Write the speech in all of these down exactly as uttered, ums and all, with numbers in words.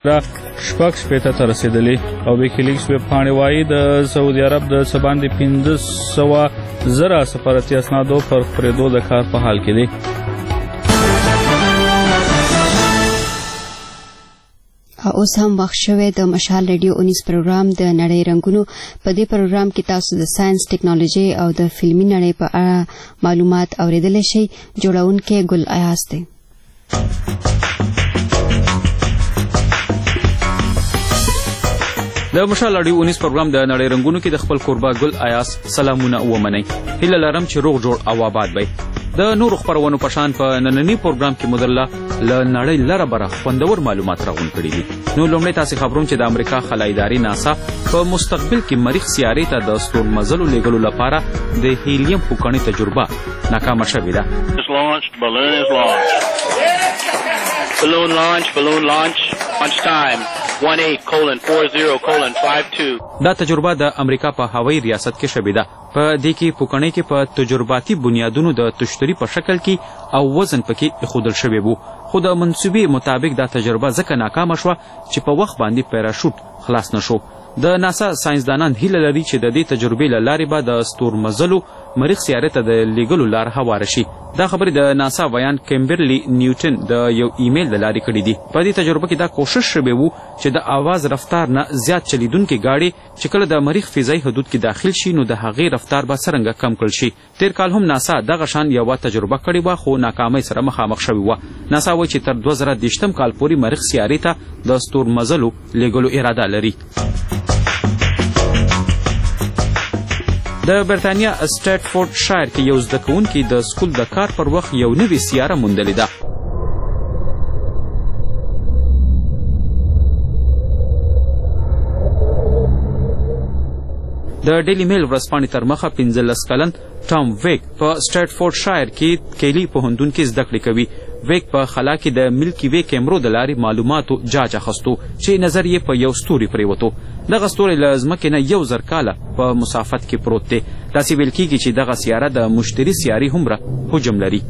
شپږ شپېته ته رسېدلې او ویکیلیکس ویبپاڼې وایي د سعودي عرب د څه باندې پنځه سوه زره سفارتي اسنادو پر خپرېدو د کار په حال کې دی. اوس هم وخت شوی د مشال ریډیو اونیس پروګرام د نړۍ رنګونو. په دې پروګرام کې تاسو د ساينس، ټیکنالوژي او د فلمي نړۍ په اړه معلومات اوریدلی شئ. جوړونکی ګل ایاز دی. د مشال راډیو اونیس پروګرام د نړۍ رنګونو کې د خپل کوربه ګل ایاز سلامونه ومنئ. هیله لرم چې روغ جوړ او آباد وئ. د نورو خپرونو په شان په ننني پروګرام کې مو درله له نړۍ لره بره خوندور معلومات راغونډ کړي دي. نو لومړی تاسې خبروم چې د امریکا خلایي ادارې ناسا په مستقبل کې مریخ سیارې ته د ستورمزلو لیږلو لپاره د هیلیم پوکڼې تجربه ناکامه شوې ده. Balloon launch, balloon launch, launch time, eighteen colon forty colon fifty-two. دا تجربه د امریکا په هوایي ریاست کې شوې ده. په دې کې پوکڼې کې په تجرباتي بنیادونو د تشتري په شکل کې او وزن پکې ایښودل شوی وو. خو د منصوبې مطابق دا تجربه ځکه ناکامه شوه چې په وخت باندې پیراشوټ خلاص نشو. د ناسا ساينسدانان هیله لري چې د دې تجربې له لارې به د ستورمزلو مریخ سیارې ته د لیږلو لار هواره شي. دا خبرې د ناسا ویان کیمبرلی نیوټن د یو ایمیل له لارې کړي دي. په دې تجربه کې دا کوشش شوی وو چې د اواز رفتار نه زیات چلیدونکې ګاډې چې کله د مریخ فضایي حدود کې داخل شي نو د هغې رفتار به څرنګه کم کړل شي. تیر کال هم ناسا دغه شان یوه تجربه کړې وه خو ناکامۍ سره مخامخ شوې وه. ناسا وایي چې تر دوه زره دېرشم کال پورې مریخ سیارې ته د ستورمزلو لیږلو اراده لري. د برطانیا سټیټفورډ شایر کې یو زده کوونکي د سکول د کار پر وخت یو نوې سیاره موندلې ده. د ډیلی میل ورځپاڼې تر مخه پنځلس کلن ټام ویک په سټیټفورډ شایر کې کیلی پوهنتون کې زده کړې کوي. ویک په خلا کې د ملکی وی کیمرو د لارې معلوماتو جاج اخیستو چې نظر یې په یو ستوري پرېوتو. دغه ستوری له ځمکې نه یو زر کاله په مسافت کې پروت دی. داسې ویل کېږي چې دغه سیاره د مشتري سیارې هومره حجم لري.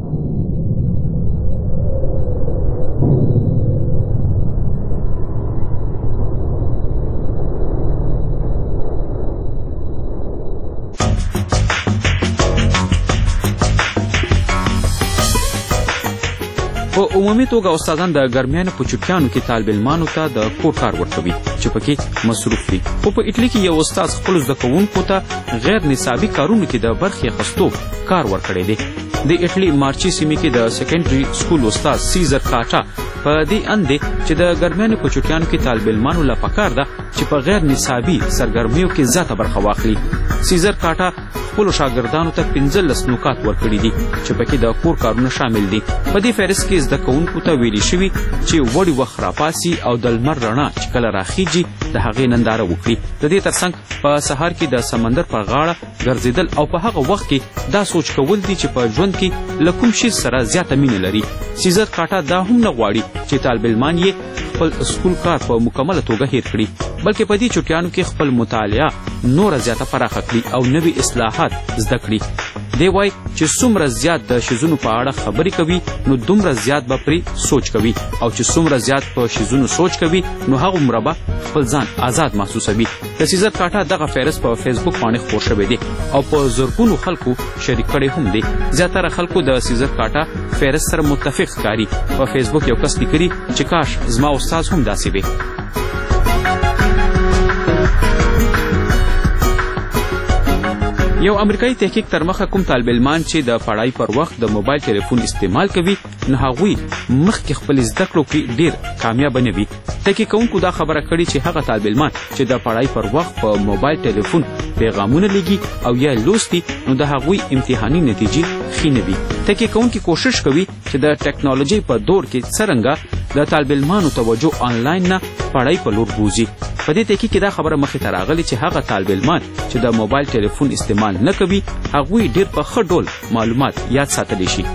په عمومي توګه استادان د ګرمیانو په چوټیانو کې طالب علمانو ته د کور کار ورکوي چې پکې مصروف وي. خو په اټلي کې یو استاد خپلو زده کوونکو ته غیر نصابي کارونو کې د برخې اخیستو کار ورکړی دی. د اټلي مارچي سیمې کې د سیکنډري سکول استاد سیزر کاټا په دې اند دی چې د ګرمیانو په چوټیانو کې طالب علمانو له پکار ده چې په غیر نصابي سرګرمیو کې زیاته برخه واخلي. سیزر کاټا خپلو شاګردانو ته پنځلس نکات ورکړي دي چې پکې د کور کارونه شامل دي. په دې فهرست کې زده کوونکو ته ویلي شوي چې وړي وخت راپاسي او د لمر رڼا چې کله راخیږي د هغې ننداره وکړي. د دې ترڅنګ په سهار کې د سمندر پر غاړه ګرځېدل او په هغه وخت کې دا سوچ کول دي چې په ژوند کې له کوم شي سره زیاته مینه لري. سیزر کاټا دا هم نه غواړي چې طالب علمان یې خپل سکول کار په مکمله توګه هیر کړي بلکې په دې چوټیانو کې خپل مطالعه نوره زیاته پراخه کړي او نوي اصلاحات زده کړي. دی وایي چې څومره زیات د شیزونو په اړه خبرې کوي نو دومره زیات به پرې سوچ کوي او چې څومره زیات په شیزونو سوچ کوي نو هغومره به خپل ځان آزاد محسوسوي. د سیزر کاټا دغه فهرست په فیسبوک باندې خپور شوی دی او په زرګونو خلکو شریک کړی هم دی. زیاتره خلکو د سیزر کاټا فهرست سره متفق ښکاري. په فیسبوک یو کس لیکلي چې کاش زما استاد هم داسې وي. یو امریکایي تحقیق تر مخه کوم طالب علمان چې د پړای پر وخت د موبایل ټلیفون استعمال کوي نو هغوی مخکې خپل زده کړو کې ډېر کامیابه نه وي. تحقیق کوونکو دا خبره کړې چې هغه طالب علمان چې د پړای پر وخت په موبایل ټلیفون پیغامونه لیږي او یا لوستي نو د هغوی امتحاني نتیجې ښې نه وي. تحقیق کوونکي کوشش کوي چې د ټیکنالوژۍ په دور کې څرنګه د طالب علمانو توجه آنلاین نه پړای په لور بوځي. په دې تحقیق کې دا خبره مخې ته راغلې چې هغه طالب علمان چې د موبایل ټلیفون استعمال نه کوي هغوی ډېر په ښه ډول معلومات یاد ساتلی شي.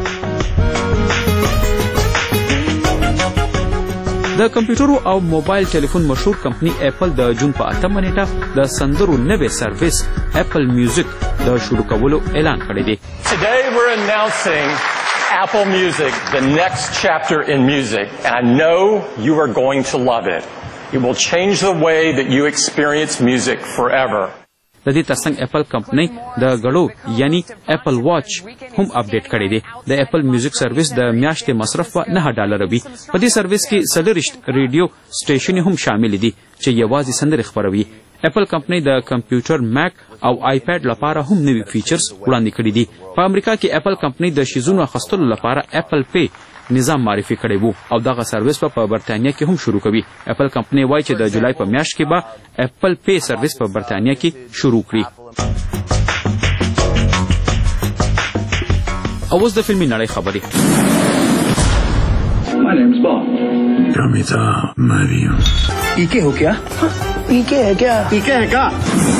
د کمپیوټرو او موبایل ټلیفون مشهور کمپنی اپل د جون په اتمه نیټه د سندرو نوې سروس اپل میوزیک د شروع کولو اعلان کړی دی. Today we're announcing Apple Music the next chapter in music, and I know you are going to love it. It will change the way that you experience music forever. د دې ترڅنګ اپل کمپنۍ د غړو یعنی اپل واچ هم اپډیټ کړی دی. د اپل میوزیک سرویس د میاشتې مصرف په نه ډالر وي. په دې سرویس کې څلوېښت ریډیو سټیشن هم شامل دي چې یوازې سندرې خپروي. اپل کمپنۍ د کمپیوټر، ماک او آیپاډ لپاره هم نوي فیچرز وړاندې کړي دي. په امریکا کې اپل کمپنۍ د شیزونو اخیستلو لپاره اپل پی نظام معرفي کړی وو او دغه سرویس په برتانیا کې هم شروع کوي. اپل کمپنۍ وایي چې د جولای په میاشت کې به اپل پی سرویس په برتانیا کې شروع کړي. او اوس د فلمي نړۍ خبرې. My name's Bob. Kamita Mario. ¿Y qué ho kya? ¿Y qué है क्या? ¿Y qué है क्या?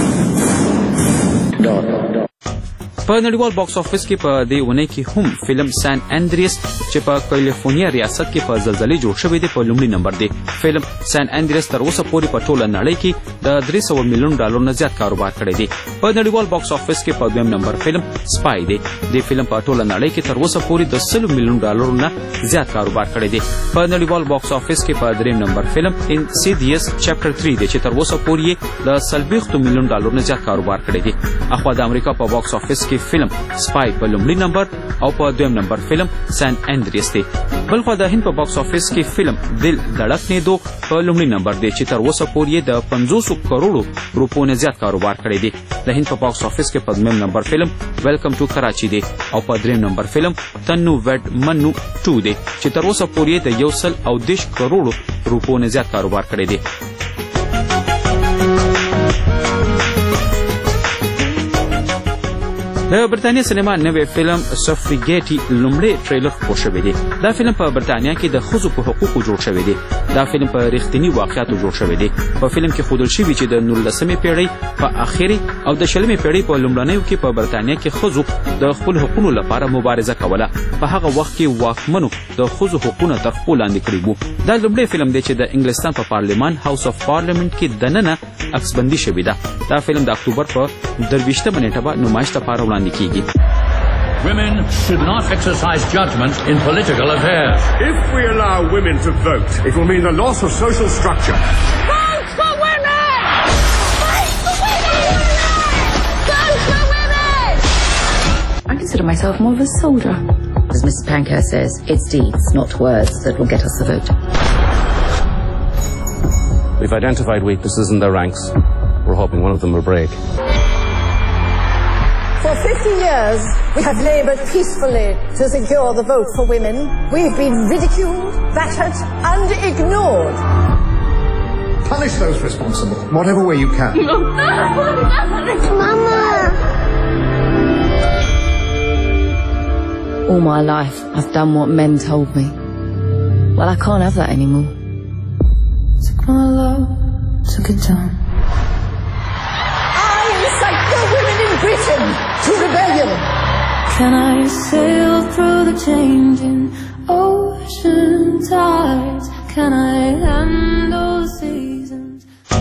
Dot. په نړیوال باکس افیس کې په دې ونې کې هم فلم سان اندریس چې په کالیفورنیا ریاست کې په زلزلې جوړ شوی دی په لومړي نمبر دی. فلم سان اندریس تر اوسه پورې په ټوله نړۍ کې د درې سوه میلیون ډالر نه زیات کاروبار کړی دی. په نړیوال باکس افیس کې په دویم نمبر فلم سپای دی. د فلم په ټوله نړۍ کې تر اوسه پورې د سلو میلیون ډالر نه زیات کاروبار کړی دی. په نړیوال باکس افیس کې په دریم نمبر فلم انسیډیس چپټر تھری دی چې تر اوسه پورې د څلوېښتو میلیون ډالر نه زیات کاروبار کړی دی. اخوا د امریکا په باکس افیس کې فلم سپای په لومړي نمبر او په دویم نمبر فلم سان اندریس دی. بلخوا د هند په باکس افیس کې فلم دل دړکنې دو په لومړي نمبر دی چې تر اوسه پورې د پنځوسو کروڑو روپو نه زیات کاروبار کړی دی. د هند په باکس افیس کې په دویم نمبر فلم ویلکم ټو کراچي دی او په دریم نمبر فلم تنو وډ منو ټو دی چې تر اوسه پورې د یو سل او دېرش کروڑو روپو نه زیات کاروبار کړی دی. د برتانیا سینما نوې فلم سفریګیټي لومړی ټریلر خپور شوی دی. دا فلم په برتانیا کې د ښځو په حقوقو جوړ شوی دی. دا فلم په رښتیني واقعیاتو جوړ شوی دی. په فلم کې ښودل شوي چې د نولسمې پیړۍ په اخري او د شلمې پیړۍ په لومړنیو کې په برتانیا کې ښځو د خپلو حقونو لپاره مبارزه کوله. په هغه وخت کې واکمنو د ښځو حقونه تر پښو لاندې کړي وو. دا لومړی فلم دی چې د انګلستان په پارلمان هاوس اف پارلیمنت کې دننه عکسبندي شوې ده. دا فلم د اکتوبر په درویشتمه نیټه به نمایش لپاره وړاندې کیږي. Women should not exercise judgment in political affairs. If we allow women to vote, it will mean the loss of social structure. Vote for women! Vote for women! Vote for women! I consider myself more of a soldier. As Missus Pankhurst says, it's deeds, not words, that will get us the vote. We've identified weaknesses in their ranks. We're hoping one of them will break. For fifty years, we have laboured peacefully to secure the vote for women. We've been ridiculed, battered, and ignored. Punish those responsible, whatever way you can. Mama! All my life, I've done what men told me. Well, I can't have that anymore. Took my love, took it down. Britain to rebellion. Can I sail through the changing ocean tides? Can I handle seasons?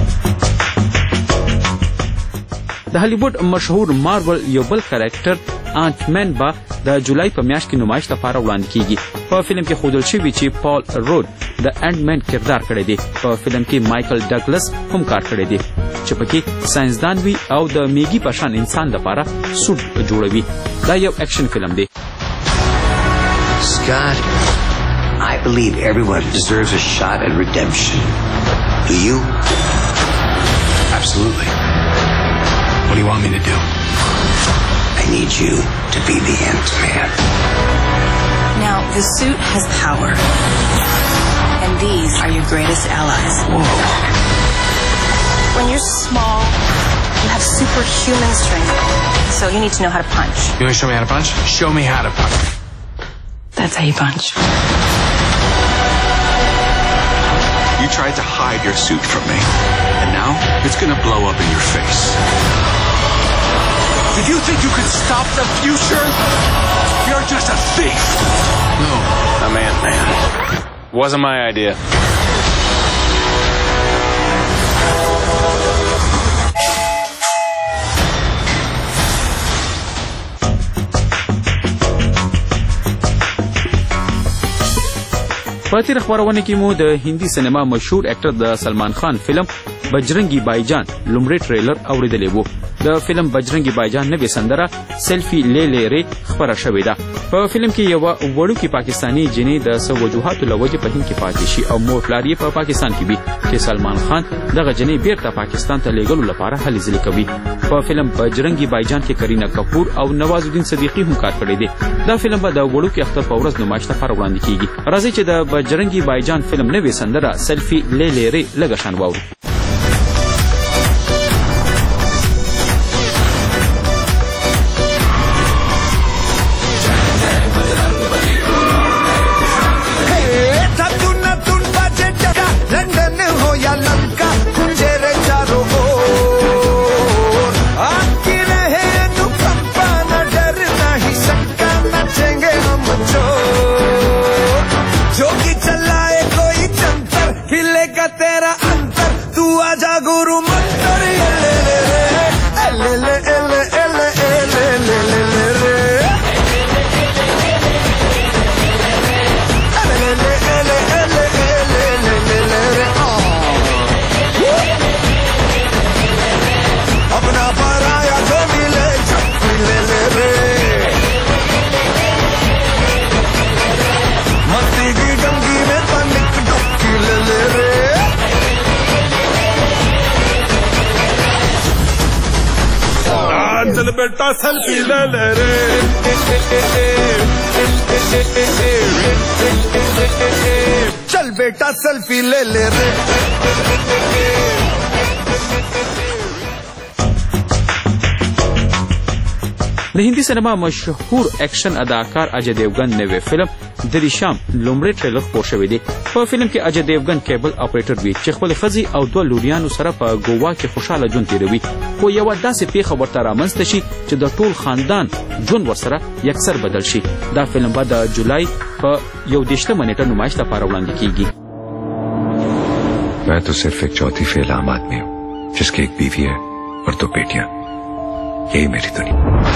د هالیوډ مشهور مارول یو بل کرکټر انټ مین به د جولای په میاشت کې نمایش لپاره وړاندې کیږي. په فلم کې ښودل شوي چې پال رود د انټ مین کردار کړی دی. په فلم کې مایکل ډګلس هم کار کړی دی چې پکې ساینسدان وي او د میګي په شان انسان لپاره سوټ جوړوي. دا یو اکشن فلم دی. Scott, I believe everyone deserves a shot at redemption. Do you? Absolutely. What do you want me to do? I need you to be the Ant-Man. Now, the suit has power. And these are your greatest allies. Whoa. When you're small, you have superhuman strength. So you need to know how to punch. You want to show me how to punch? Show me how to punch. That's how you punch. You tried to hide your suit from me. And now, it's gonna blow up in your face. Did you think you could stop the future? You're just a thief. No, I'm Ant-Man. Wasn't my idea. په تیر خبرونه کې مو د هندي سینما مشهور اکټر د سلمان خان فلم بجرنگی بایجان لومړی ټریلر اوریدلی وو. د فلم بجرنگی بایجان نوې سندره سیلفي لے لے رے خبره شوې ده. په فلم کې یو وړوکی پاکستانی جنې د څو وجوهاتو له وجې په هند کې پاتې شي او مور پلار یې په پاکستان کې وي چې سلمان خان دغه جنې بیرته پاکستان ته لیږلو لپاره هلې ځلې کوي. په فلم بجرنگی بایجان کې کرینا کپور او نواز الدین صدیقی هم کار کړی دی. دا فلم به د وړوکی اختر په ورځ نمایش لپاره وړاندې کیږي. راځئ چې د بجرنگی بایجان فلم نوې سندره سیلفي لے لے رے لږه شان واورو. बेटा सेल्फी ले ले रे चल बेटा सेल्फी ले ले रे. د هندي سینما مشهور اکشن اداکار اجय देवगन نوې فلم دریشام لومړی ټریلر خپور شوی دی. په فلم کې اجय देवगन کیبل اپریټر وي چې خپل ښځې او دوه لوریانو سره په ګوا کې خوشاله ژوند تیروي، خو یوه داسې پیښه ورته رامنځته شي چې د ټول خاندان ژوند ورسره یکسر بدل شي. دا فلم به د جولای په یو دېرشمه نیټه نمایش لپاره وړاندې کیږي. मैं तो सिर्फ एक चौथी फेल आम आदमी हूँ जिसकी एक बीवी है और दो बेटियां. यही मेरी दुनिया.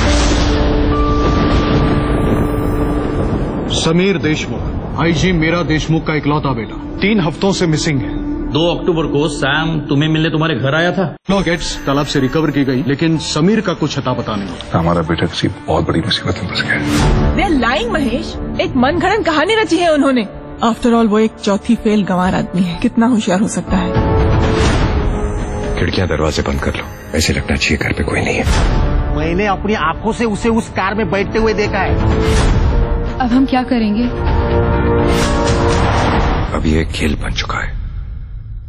समीर देशमुख, आईजी मीरा देशमुख का इकलौता बेटा, तीन हफ्तों से मिसिंग है. दो अक्टूबर को सैम तुम्हें मिलने तुम्हारे घर आया था. नो गेट्स तालाब से रिकवर की गई, लेकिन समीर का कुछ अता पता नहीं. हमारा बेटा किसी बहुत बड़ी मुसीबत में फंस गया. They are lying Mahesh. एक मनगढ़ंत कहानी रची है उन्होंने. आफ्टर ऑल वो एक चौथी फेल गंवार आदमी है. कितना होशियार हो सकता है. खिड़कियां दरवाजे बंद कर लो, ऐसे लगना चाहिए घर पे कोई नहीं है. मैंने अपनी आंखों से उसे उस कार में बैठते हुए देखा है. अब हम क्या करेंगे? अब ये खेल बन चुका है.